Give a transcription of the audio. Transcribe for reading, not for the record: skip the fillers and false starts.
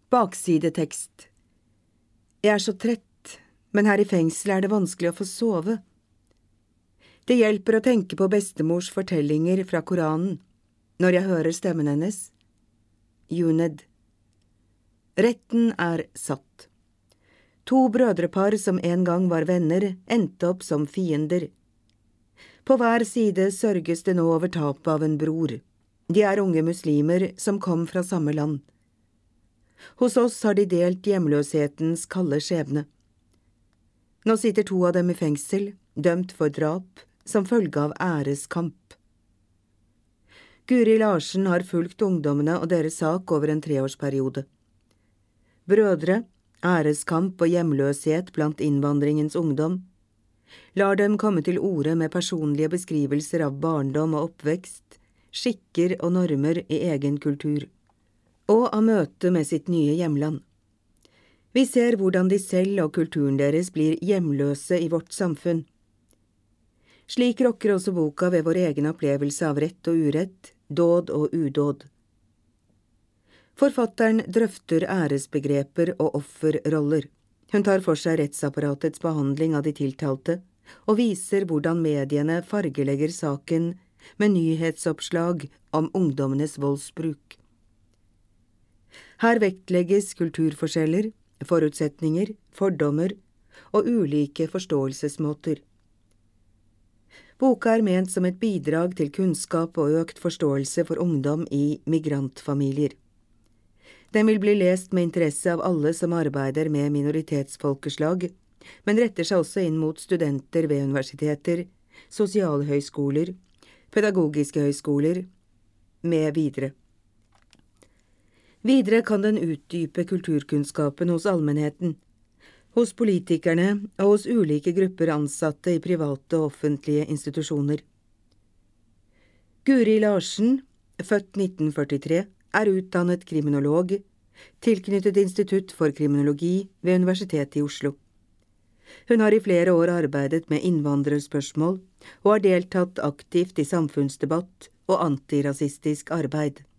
Baksidetekst. Jeg så trett, men her i fengsel det vanskelig å få sove. Det hjelper å tenke på bestemors fortellinger fra Koranen, når jeg hører stemmen hennes. Juned. Retten satt. 2 brødrepar som en gang var venner, endte opp som fiender. På hver side sørges det nå over tapet av en bror. De unge muslimer som kom fra samme land. Hos oss har de delt hjemløshetens kalde skjebne. Nå sitter 2 av dem i fengsel, dømt for drap, som følge av æreskamp. Guri Larsen har fulgt ungdommene og deres sak over en 3-årsperiode. Brødre, æreskamp og hjemløshet blant innvandringens ungdom, lar dem komme til orde med personlige beskrivelser av barndom og oppvekst, skikker og normer i egen kultur, og av møte med sitt nye hjemland. Vi ser hvordan de selv og kulturen deres blir hjemløse i vårt samfunn. Slik rokker også boka ved vår egen opplevelse av rett og urett, dåd og udåd. Forfatteren drøfter æresbegreper og offerroller. Hun tar for seg rettsapparatets behandling av de tiltalte, og viser hvordan mediene fargelegger saken med nyhetsoppslag om ungdommenes voldsbruk. Her vektlegges kulturforskjeller, forutsetninger, fordommer og ulike forståelsesmåter. Boka ment som et bidrag til kunnskap og økt forståelse for ungdom i migrantfamilier. Den vil bli lest med interesse av alle som arbeider med minoritetsfolkeslag, men retter seg også inn mot studenter ved universiteter, sosialhøyskoler, pedagogiske høyskoler, med videre. Videre kan den utdype kulturkunnskapen hos allmennheten, hos politikerne og hos ulike grupper ansatte i private og offentlige institusjoner. Guri Larsen, født 1943, utdannet kriminolog, tilknyttet Institutt for kriminologi ved Universitetet i Oslo. Hun har i flere år arbeidet med innvandrerspørsmål og har deltatt aktivt i samfunnsdebatt og antirasistisk arbeid.